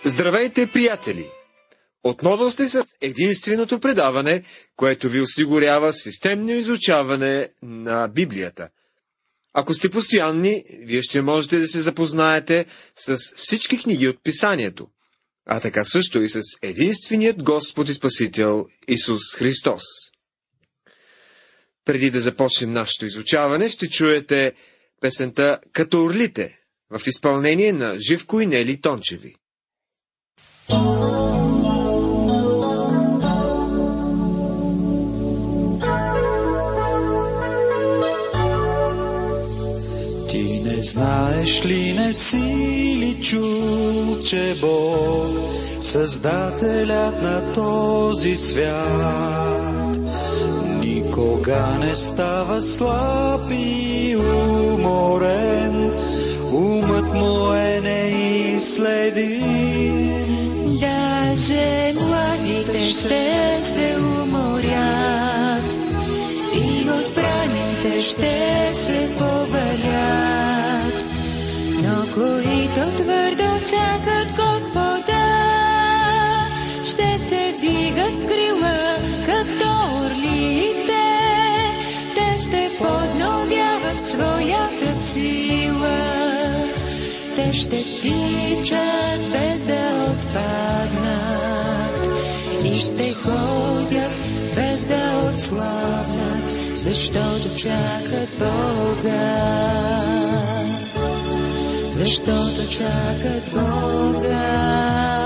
Здравейте, приятели! Отново сте с единственото предаване, което ви осигурява системно изучаване на Библията. Ако сте постоянни, вие ще можете да се запознаете с всички книги от Писанието, а така също и с единственият Господ и Спасител Исус Христос. Преди да започнем нашето изучаване, ще чуете песента «Като орлите» в изпълнение на Живко и Нели Тончеви. Ти не знаеш ли, не си ли чул, че Бог, Създателят на този свят, никога не става слаб и уморен, умът му е неизследим. Даже младите ще се уморят и отбраните ще се повалят, но които твърдо чакат Господа, ще се вдигат в крила, като орлите. Те ще подновяват своята сила. Те ще тичат без да отпаднат и ще ходят без да отслабнат, защото чакат Бога. Защото чакат Бога.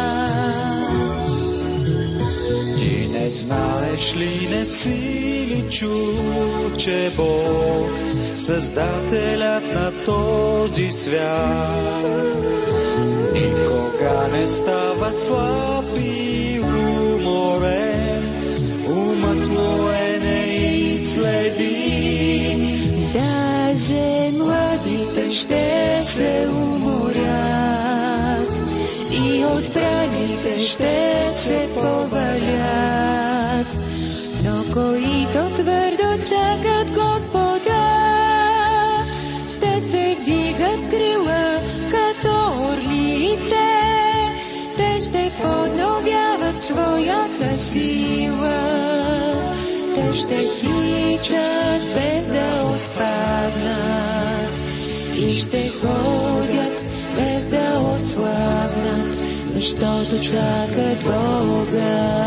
Ти не знаеш ли, не си ли чул, че Бог, Създателят на този свят, никога не става слаб и уморен, умът му е неизследим. Даже младите ще се уморят и отбраните ще се повалят, но които твърдо чакат Господа, ще се вдигат крила като орлите. Те ще подновяват своята сила. Те ще тичат без да отпаднат и ще ходят без да отслабнат, защото чакат Бога.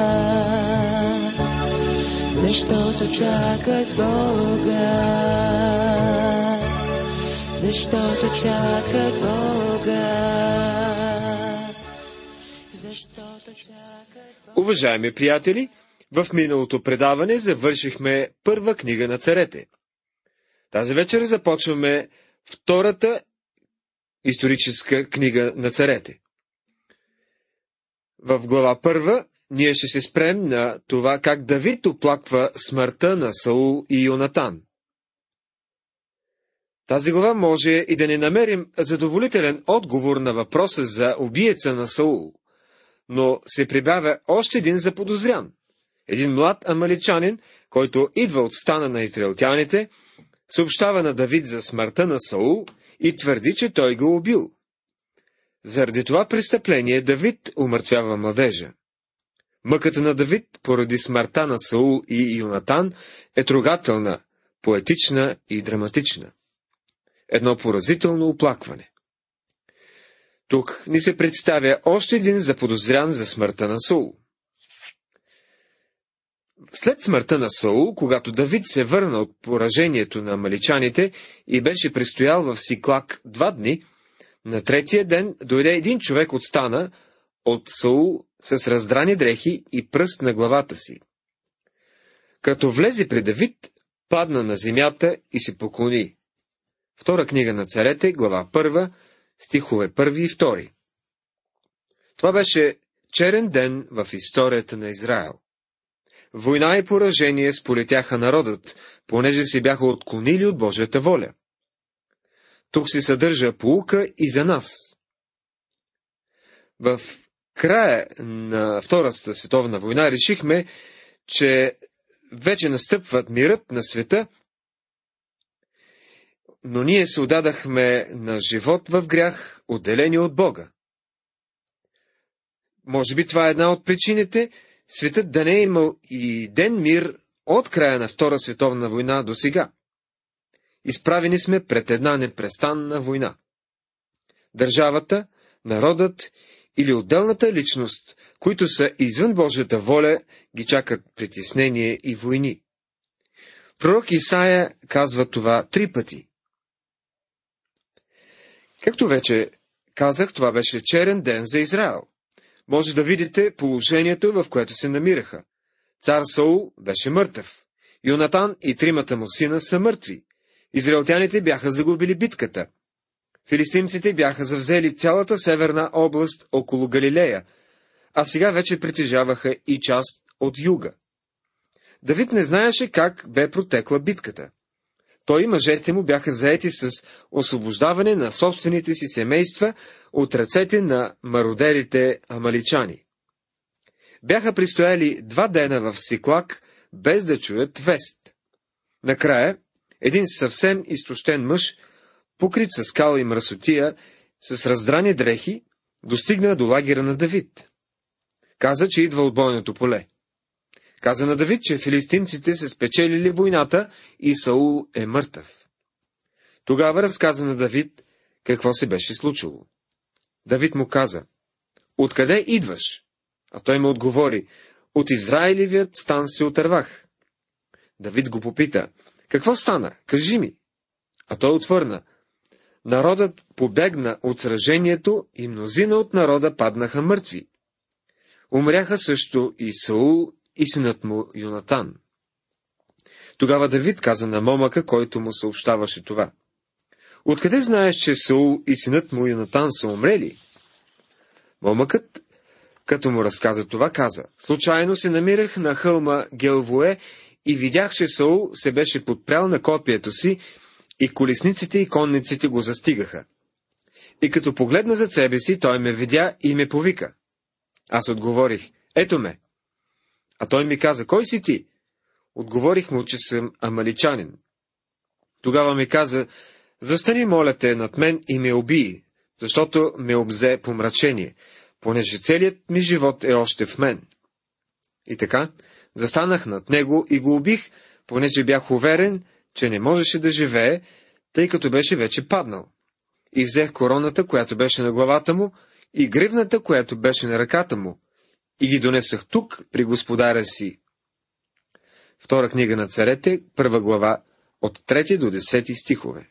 Защото чакат Бога. Защото чакат Бога. Защото чакат Бога. Уважаеми приятели, в миналото предаване завършихме първа книга на царете. Тази вечер започваме втората историческа книга на царете. В глава първа ние ще се спрем на това как Давид оплаква смъртта на Саул и Йонатан. Тази глава може и да не намерим задоволителен отговор на въпроса за убиеца на Саул, но се прибавя още един заподозрян. Един млад амаличанин, който идва от стана на израелтяните, съобщава на Давид за смъртта на Саул и твърди, че той го убил. Заради това престъпление Давид умъртвява младежа. Мъката на Давид поради смъртта на Саул и Йонатан е трогателна, поетична и драматична. Едно поразително оплакване. Тук ни се представя още един заподозрян за смъртта на Саул. След смъртта на Саул, когато Давид се върна от поражението на амаличаните и беше престоял в Сиклак 2 дни, на третия ден дойде един човек от стана от Саул с раздрани дрехи и пръст на главата си. Като влезе при Давид, падна на земята и се поклони. Втора книга на царете, глава 1, стихове 1 и 2. Това беше черен ден в историята на Израел. Война и поражение сполетяха народът, понеже се бяха отклонили от Божията воля. Тук се съдържа поука и за нас. В края на Втората световна война решихме, че вече настъпват мирът на света, но ние се отдадахме на живот в грях, отделени от Бога. Може би това е една от причините светът да не е имал и ден мир от края на Втора световна война до сега. Изправени сме пред една непрестанна война. Държавата, народът или отделната личност, които са извън Божията воля, ги чакат притеснение и войни. Пророк Исаия казва това 3 пъти. Както вече казах, това беше черен ден за Израел. Може да видите положението, в което се намираха. Цар Саул беше мъртъв. Йонатан и 3 му сина са мъртви. Израелтяните бяха загубили битката. Филистимците бяха завзели цялата северна област около Галилея, а сега вече притежаваха и част от юга. Давид не знаеше как бе протекла битката. Той и мъжете му бяха заети с освобождаване на собствените си семейства от ръцете на мародерите амаличани. Бяха пристояли 2 дена в Сиклак, без да чуят вест. Накрая, един съвсем изтощен мъж, покрит с скала и мръсотия, с раздрани дрехи, достигна до лагера на Давид. Каза, че идва от бойното поле. Каза на Давид, че филистимците се спечелили войната и Саул е мъртъв. Тогава разказа на Давид какво се беше случило. Давид му каза: откъде идваш? А той му отговори: от Израилевият стан се отървах. Давид го попита: какво стана? Кажи ми. А той отвърна: народът побегна от сражението и мнозина от народа паднаха мъртви. Умряха също и Саул и синът му Йонатан. Тогава Давид каза на момъка, който му съобщаваше това: откъде знаеш, че Саул и синът му Йонатан са умрели? Момъкът, като му разказа това, каза: случайно се намирах на хълма Гелвое и видях, че Саул се беше подпрял на копието си и колесниците и конниците го застигаха. И като погледна зад себе си, той ме видя и ме повика. Аз отговорих: ето ме. А той ми каза: кой си ти? Отговорих му, че съм амаличанин. Тогава ми каза: застани, моля те, над мен и ме убий, защото ме обзе помрачение, понеже целият ми живот е още в мен. И така, застанах над него и го убих, понеже бях уверен, че не можеше да живее, тъй като беше вече паднал. И взех короната, която беше на главата му, и гривната, която беше на ръката му, и ги донесах тук, при господаря си. Втора книга на царете, 1 глава, от 3 до 10 стихове.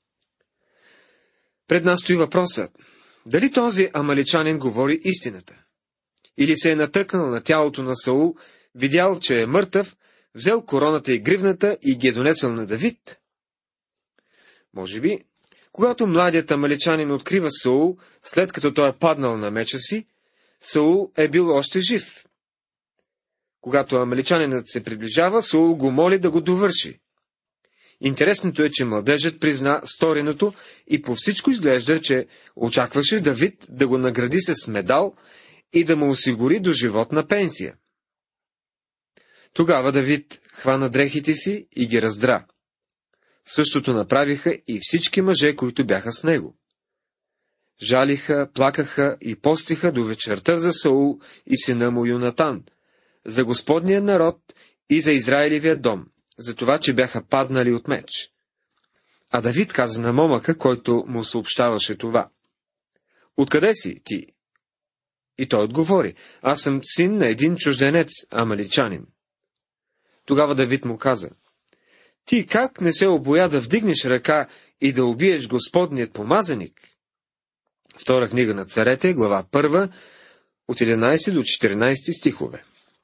Пред нас стои въпросът: дали този амаличанин говори истината? Или се е натъкнал на тялото на Саул, видял, че е мъртъв, взел короната и гривната и ги е донесъл на Давид? Може би, когато младият амаличанин открива Саул, след като той е паднал на меча си, Саул е бил още жив. Когато амаличанинът се приближава, Саул го моли да го довърши. Интересното е, че младежът призна стореното и по всичко изглежда, че очакваше Давид да го награди с медал и да му осигури доживотна пенсия. Тогава Давид хвана дрехите си и ги раздра. Същото направиха и всички мъже, които бяха с него. Жалиха, плакаха и постиха до вечерта за Саул и сина му Йонатан, за Господния народ и за Израилевия дом, за това, че бяха паднали от меч. А Давид каза на момъка, който му съобщаваше това: откъде си ти? И той отговори: аз съм син на един чужденец, амаличанин. Тогава Давид му каза: ти как не се обоя да вдигнеш ръка и да убиеш Господният помазаник? Втора книга на царете, глава 1, от 11 до 14 стихове.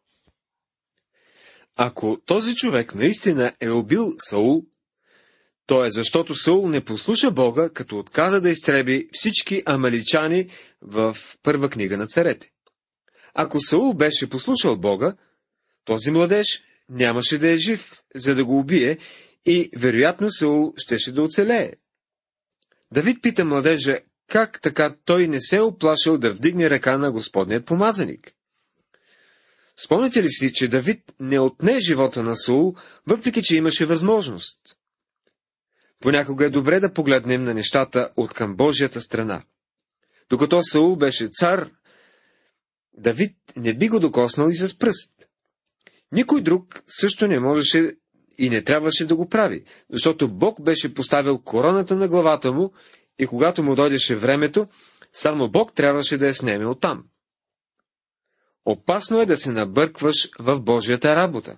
Ако този човек наистина е убил Саул, то е защото Саул не послуша Бога, като отказа да изтреби всички амаличани в 1 книга на царете. Ако Саул беше послушал Бога, този младеж нямаше да е жив, за да го убие, и вероятно Саул щеше да оцелее. Давид пита младежа, как така той не се оплашил да вдигне ръка на Господният помазаник. Спомняте ли си, че Давид не отне живота на Саул, въпреки че имаше възможност? Понякога е добре да погледнем на нещата от към Божията страна. Докато Саул беше цар, Давид не би го докоснал и с пръст. Никой друг също не можеше и не трябваше да го прави, защото Бог беше поставил короната на главата му и когато му дойдеше времето, само Бог трябваше да я снеме оттам. Опасно е да се набъркваш в Божията работа.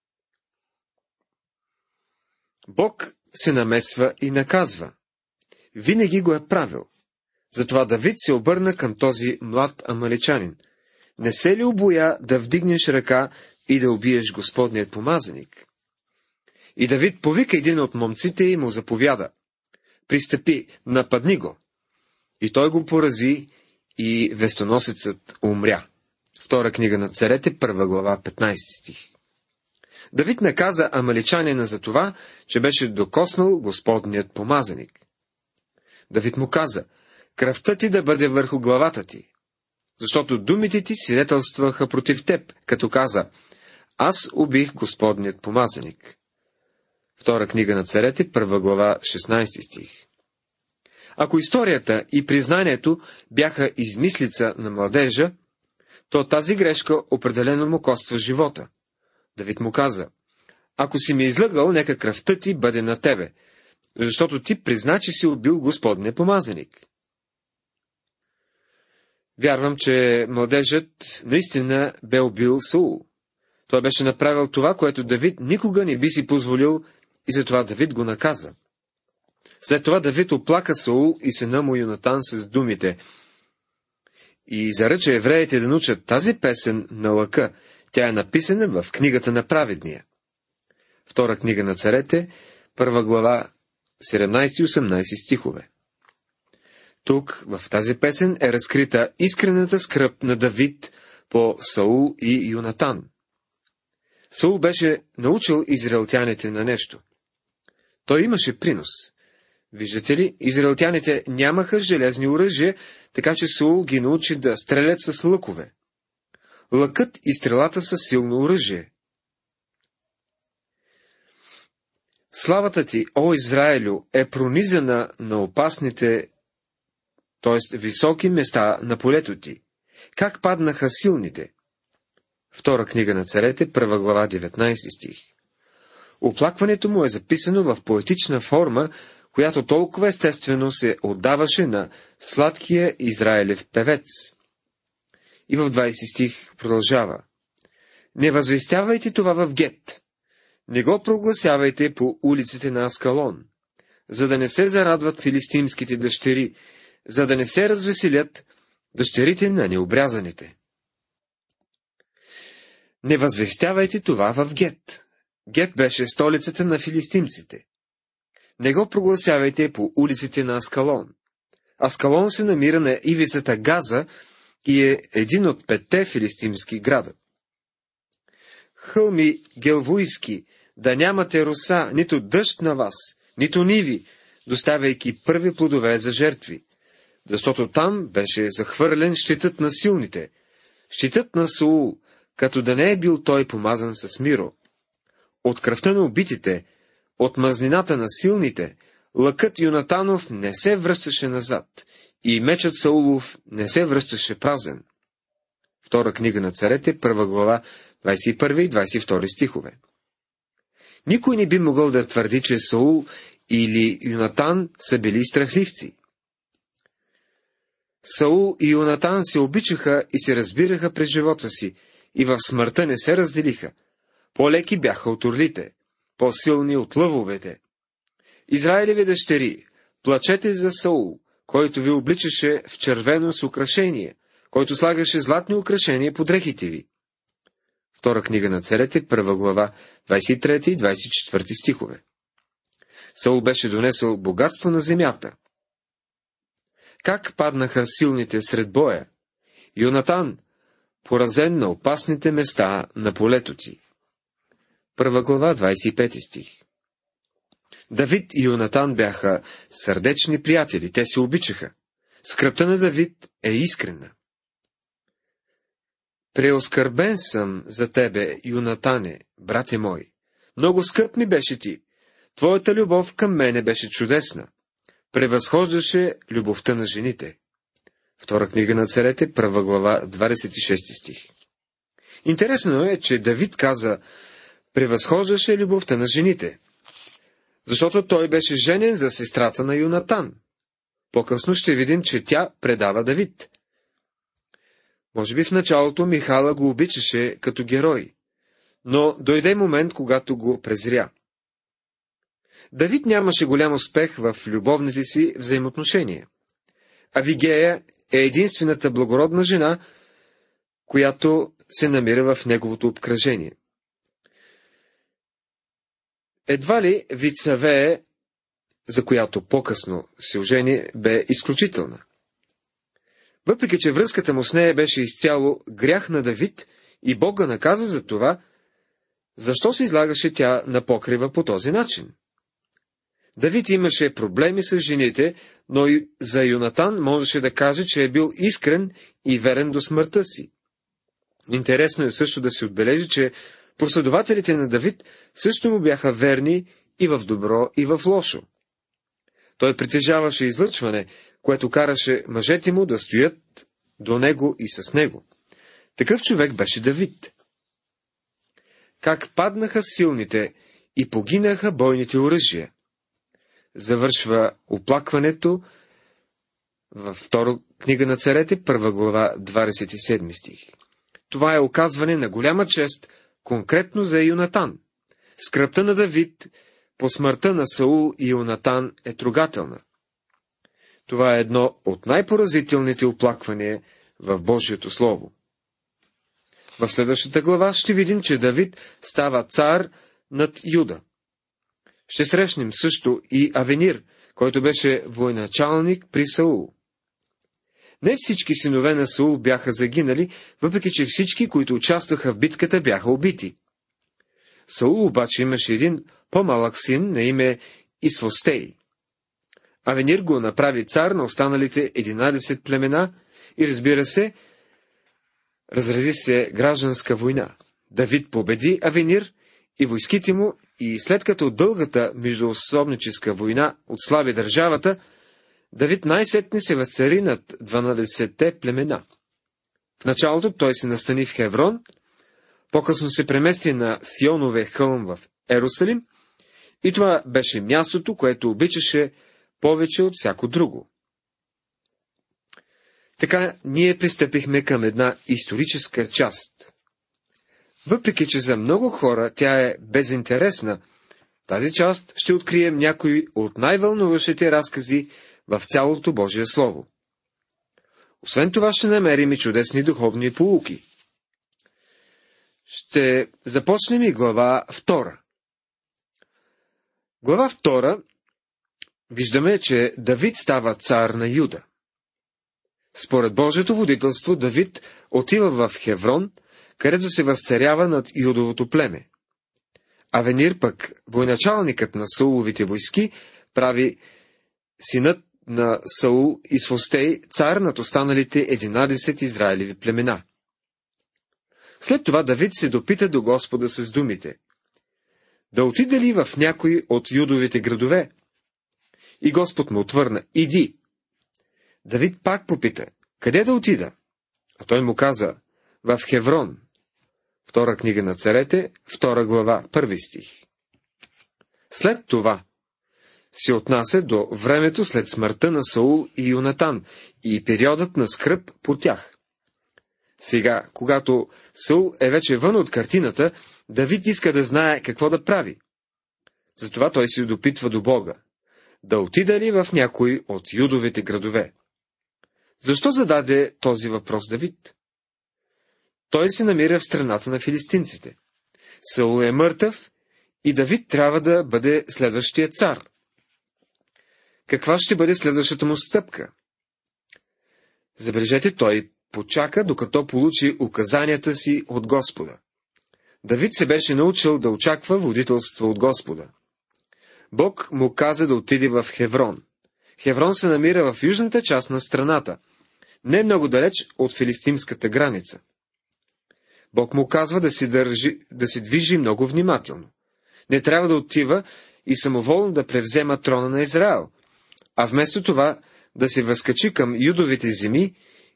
Бог се намесва и наказва. Винаги го е правил. Затова Давид се обърна към този млад амаличанин. Не се ли обоя да вдигнеш ръка и да убиеш Господният помазаник? И Давид повика един от момците и му заповяда. Пристъпи, нападни го. И той го порази и вестоносецът умря. Втора книга на царете, 1 глава, 15 стих. Давид наказа амаличанина за това, че беше докоснал Господният помазаник. Давид му каза, кръвта ти да бъде върху главата ти, защото думите ти свидетелстваха против теб, като каза, аз убих Господният помазаник. Втора книга на царете, 1 глава, 16 стих. Ако историята и признанието бяха измислица на младежа, то тази грешка определено му коства живота. Давид му каза, ако си ме излъгал, нека кръвта ти бъде на тебе, защото ти призна, че си убил Господния помазаник. Вярвам, че младежът наистина бе убил Саул. Той беше направил това, което Давид никога не би си позволил, и затова Давид го наказа. След това Давид оплака Саул и сина му Йонатан с думите и заръча евреите да научат тази песен на лъка. Тя е написана в книгата на праведния. Втора книга на царете, 1 глава, 17 и 18 стихове. Тук, в тази песен, е разкрита искрената скръб на Давид по Саул и Йонатан. Саул беше научил израелтяните на нещо. Той имаше принос. Виждате ли, израелтяните нямаха железни оръжия, така че Саул ги научи да стрелят с лъкове. Лъкът и стрелата са силно оръжие. Славата ти, о Израилю, е пронизана на опасните, т.е. високи места на полето ти. Как паднаха силните? Втора книга на царете, 1 глава, 19 стих. Оплакването му е записано в поетична форма, която толкова естествено се отдаваше на сладкия Израилев певец. И в 20 стих продължава. Не възвестявайте това в Гет. Не го прогласявайте по улиците на Аскалон, за да не се зарадват филистимските дъщери, за да не се развеселят дъщерите на необрязаните. Не възвестявайте това в Гет. Гет беше столицата на филистимците. Не го прогласявайте по улиците на Аскалон. Аскалон се намира на ивицата Газа и е един от 5 филистимски града. Хълми гелвуйски, да нямате роса, нито дъжд на вас, нито ниви, доставяйки първи плодове за жертви, защото там беше захвърлен щитът на силните, щитът на Саул, като да не е бил той помазан с миро. От кръвта на убитите, от мазнината на силните, лъкът Йонатанов не се връщаше назад, и мечът Саулов не се връщаше празен. Втора книга на царете, 1 глава, 21 и 22 стихове. Никой не би могъл да твърди, че Саул или Йонатан са били страхливци. Саул и Йонатан се обичаха и се разбираха през живота си, и в смъртта не се разделиха. По-леки бяха от орлите, по-силни от лъвовете. Израилеви дъщери, плачете за Саул, който ви обличаше в червено с украшение, който слагаше златни украшения по дрехите ви. Втора книга на царете, 1 глава, 23 и 24 стихове. Саул беше донесъл богатство на земята. Как паднаха силните сред боя? Йонатан, поразен на опасните места на полето ти. 1 глава, 25 стих. Давид и Йонатан бяха сърдечни приятели, те се обичаха. Скръбта на Давид е искрена. Преоскърбен съм за тебе, Йонатане, брате мой. Много скърб ми беше ти. Твоята любов към мене беше чудесна. Превъзхождаше любовта на жените. Втора книга на царете, 1 глава, 26 стих. Интересно е, че Давид каза: превъзхождаше любовта на жените, защото той беше женен за сестрата на Юнатан. По-късно ще видим, че тя предава Давид. Може би в началото Михала го обичаше като герой, но дойде момент, когато го презря. Давид нямаше голям успех в любовните си взаимоотношения. Авигея е единствената благородна жена, която се намира в неговото обкръжение. Едва ли Вицавее, за която по-късно се ожени, бе изключителна. Въпреки че връзката му с нея беше изцяло грях на Давид и Бог го наказа за това, защо се излагаше тя на покрива по този начин? Давид имаше проблеми с жените, но и за Юнатан можеше да каже, че е бил искрен и верен до смъртта си. Интересно е също да се отбележи, че последователите на Давид също му бяха верни и в добро, и в лошо. Той притежаваше излъчване, което караше мъжете му да стоят до него и с него. Такъв човек беше Давид. Как паднаха силните и погинаха бойните оръжия. Завършва оплакването във втора книга на царете, 1 глава, 27 стих. Това е оказване на голяма чест конкретно за Юнатан. Скръбта на Давид по смъртта на Саул и Юнатан е трогателна. Това е едно от най-поразителните оплаквания в Божието Слово. В следващата глава ще видим, че Давид става цар над Юда. Ще срещнем също и Авенир, който беше военачалник при Саул. Не всички синове на Саул бяха загинали, въпреки че всички, които участваха в битката, бяха убити. Саул обаче имаше един по-малък син на име Исфостей. Авенир го направи цар на останалите 11 племена и, разбира се, разрази се гражданска война. Давид победи Авенир и войските му, и след като дългата междуособническа война отслаби държавата, Давид най-сетне се възцари над 12-те племена. В началото той се настани в Хеврон, по-късно се премести на Сионове хълм в Ерусалим, и това беше мястото, което обичаше повече от всяко друго. Така ние пристъпихме към една историческа част. Въпреки че за много хора тя е безинтересна, тази част ще открием някои от най-вълнуващите разкази в цялото Божие Слово. Освен това ще намерим и чудесни духовни поуки. Ще започнем и глава 2. Глава 2 виждаме, че Давид става цар на Юда. Според Божието водителство Давид отива в Хеврон, където се възцарява над Юдовото племе. Авенир пък, военачалникът на Сауловите войски, прави синът на Саул Исфостей цар над останалите 11 Израилеви племена. След това Давид се допита до Господа с думите: да отида ли в някой от Юдовите градове? И Господ му отвърна: иди. Давид пак попита: къде да отида? А той му каза: в Хеврон. Втора книга на царете, 2 глава, 1 стих. След това се отнася до времето след смъртта на Саул и Юнатан и периодът на скръб по тях. Сега, когато Саул е вече вън от картината, Давид иска да знае какво да прави. Затова той се допитва до Бога: да отида ли в някой от Юдовите градове? Защо зададе този въпрос Давид? Той се намира в страната на филистинците. Саул е мъртъв и Давид трябва да бъде следващия цар. Каква ще бъде следващата му стъпка? Забележете, той почака, докато получи указанията си от Господа. Давид се беше научил да очаква водителство от Господа. Бог му каза да отиде в Хеврон. Хеврон се намира в южната част на страната, не много далеч от филистимската граница. Бог му казва да се движи много внимателно. Не трябва да отива и самоволно да превзема трона на Израел, а вместо това да се възкачи към Юдовите земи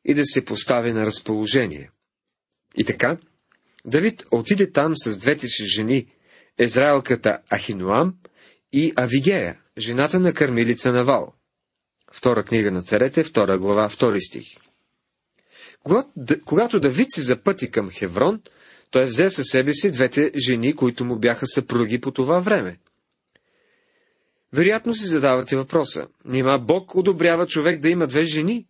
и да се постави на разположение. И така, Давид отиде там с двете си жени, езраелката Ахинуам и Авигея, жената на кърмилица Навал. Втора книга на царете, 2 глава, 2 стих. Когато Давид се запъти към Хеврон, той взе със себе си двете жени, които му бяха съпруги по това време. Вероятно си задавате въпроса: нима Бог одобрява човек да има две жени?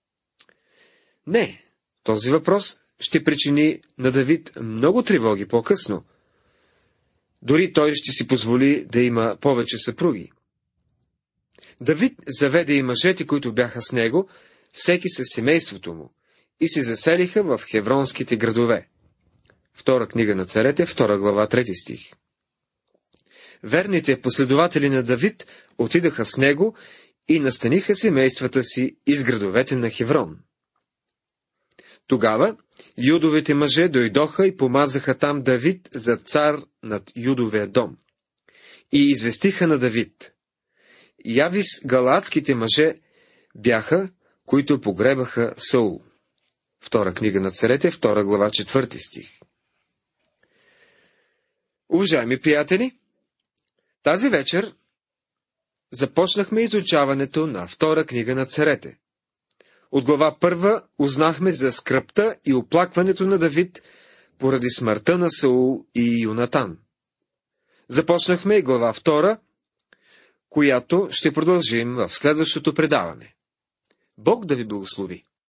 Не, този въпрос ще причини на Давид много тревоги по-късно. Дори той ще си позволи да има повече съпруги. Давид заведе и мъжете, които бяха с него, всеки със семейството му, и се заселиха в хевронските градове. Втора книга на царете, 2 глава, 3 стих. Верните последователи на Давид отидаха с него и настаниха семействата си из градовете на Хеврон. Тогава юдовите мъже дойдоха и помазаха там Давид за цар над юдовия дом. И известиха на Давид: Явис галаадските мъже бяха, които погребаха Саул. Втора книга на царете, 2 глава, 4 стих. Уважаеми приятели, тази вечер започнахме изучаването на втора книга на царете. От глава 1 узнахме за скръбта и оплакването на Давид поради смъртта на Саул и Йонатан. Започнахме и глава 2, която ще продължим в следващото предаване. Бог да ви благослови!